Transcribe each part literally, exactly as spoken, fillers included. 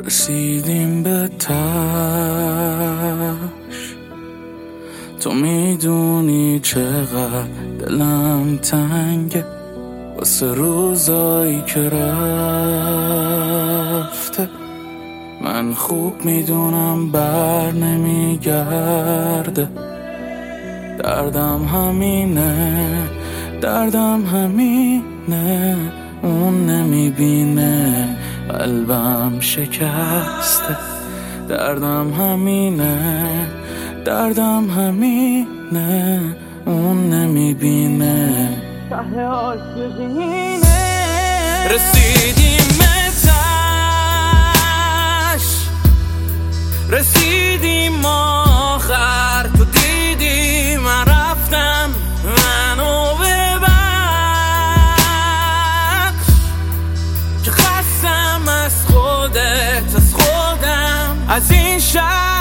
رسیدیم به تاش، تو میدونی چقدر دلم تنگه واسه روزایی که رفته. من خوب میدونم بر نمیگرده، دردم همینه، دردم همینه، اون نمیبینه قلبم شکسته. دردم همینه، دردم همینه، اون نمیبینه ته عاشقینه. رسیدیم به تاش، رسیدیم آخر، تو دیدی من رفتم، منو ببخش که خستم از خودت، از خودم، از این شهر.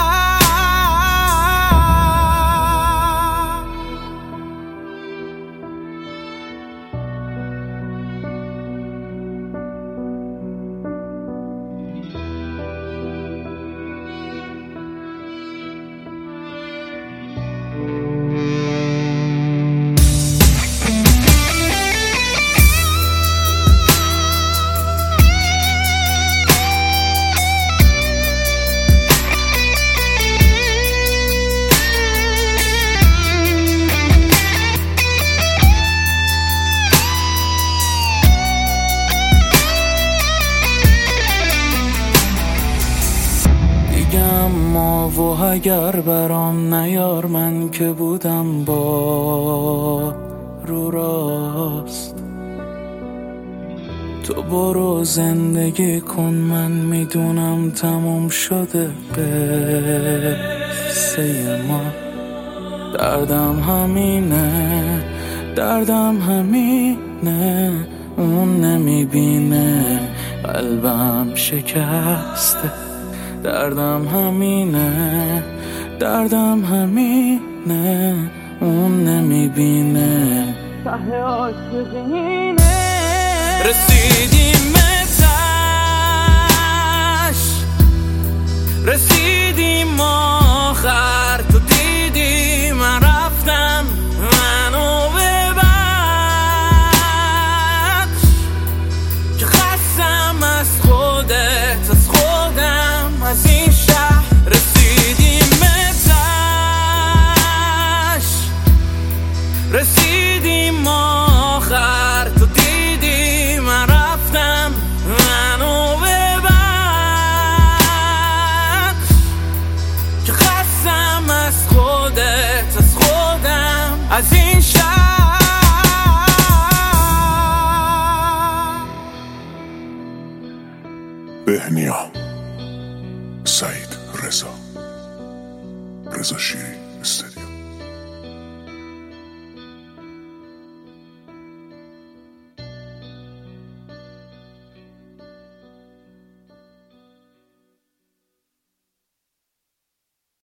اما و اگر برام نیار، من که بودم با رو راست. تو برو زندگی کن، من میدونم تموم شده قصه ما. دردم همینه، دردم همینه، اون نمیبینه قلبم شکسته. دردم همینه، دردم همینه، اون نمیبینه ته عاشقینه. رسیدیم به تاش، رسیدیم آخر، تو دیدی من رفتم، منو ببخش که خستم از خودت، از خودم، از این شهر. رسیدیم به تاش، رسیدیم آخر، تو دیدی من رفتم، منو ببخش که خستم از خودت، از خودم، از این شهر. بهنیا سعید رضا رضا شیری استدیو.